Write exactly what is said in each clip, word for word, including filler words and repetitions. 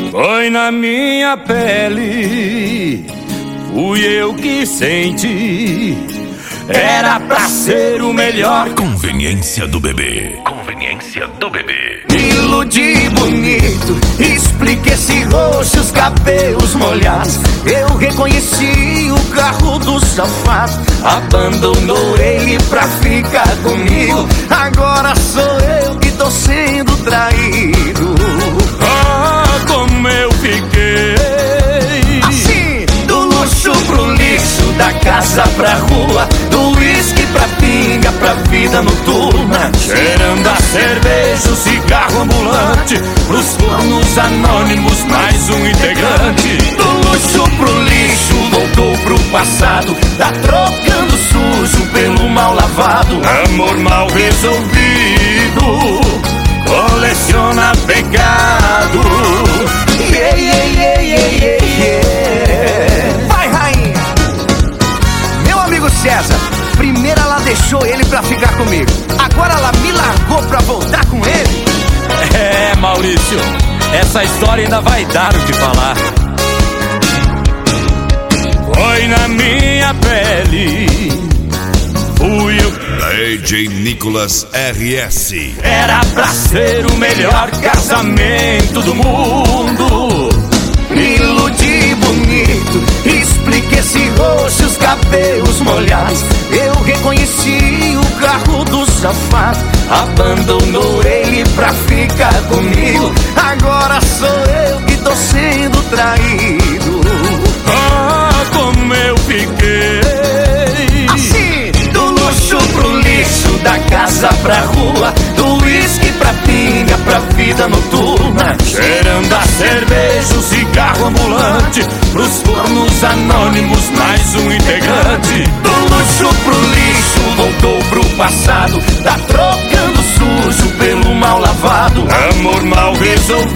Foi na minha pele, fui eu que senti. Era pra ser o melhor. Conveniência do bebê. Conveniência do bebê. Me iludi bonito, expliquei esse rosto, os cabelos molhados. Eu reconheci o carro do safado. Abandonou ele pra ficar comigo. Agora sou eu que tô sendo traído. Ah, como eu fiquei assim, do luxo pro lixo, da casa pra rua, do uísque pra pinga, pra vida noturna. cheirando a cerveja, o cigarro ambulante, pros fornos anônimos, mais um integrante. Do luxo pro lixo, voltou pro passado. Tá trocando sujo pelo mal lavado. Amor mal resolvido coleciona pecado. Yeah, yeah, yeah, yeah, yeah, yeah. Vai, rainha! Meu amigo César, primeiro ela deixou ele pra ficar comigo. Agora ela me largou pra voltar com ele. É, Maurício, essa história ainda vai dar o que falar. Foi na minha pele, fui eu. D J Nicolas R S. Era pra ser o melhor casamento do mundo. Me iludi bonito, expliquei esse rosto, os cabelos molhados. Eu reconheci o carro do safado. Abandonou ele pra ficar comigo. Agora sou eu que tô sendo traído. Ah, como eu fiquei assim, do luxo pro lixo, da casa pra rua, do uísque pra pinga, pra vida noturna. cheirando a cerveja, o cigarro ambulante, pros fornos anônimos, mais um integrante. Do luxo pro lixo, voltou pro passado. Tá trocando sujo pelo mal lavado. Amor mal resolvido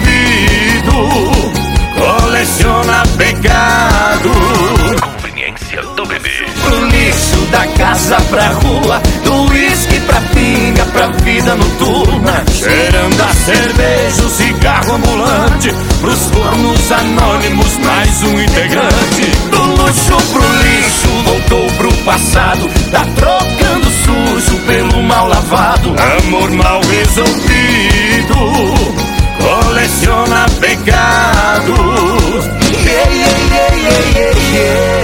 coleciona pecado. Conveniência do bebê. Pro lixo, da casa pra rua, do uísque pra pinga, pra vida noturna. cheirando a cerveja, o cigarro ambulante, pros fornos anônimos, mais um integrante. Do luxo pro lixo, voltou pro passado. Tá trocando sujo pelo mal lavado. Amor mal resolvido coleciona pecado. Yeah, yeah, yeah, yeah, yeah, yeah.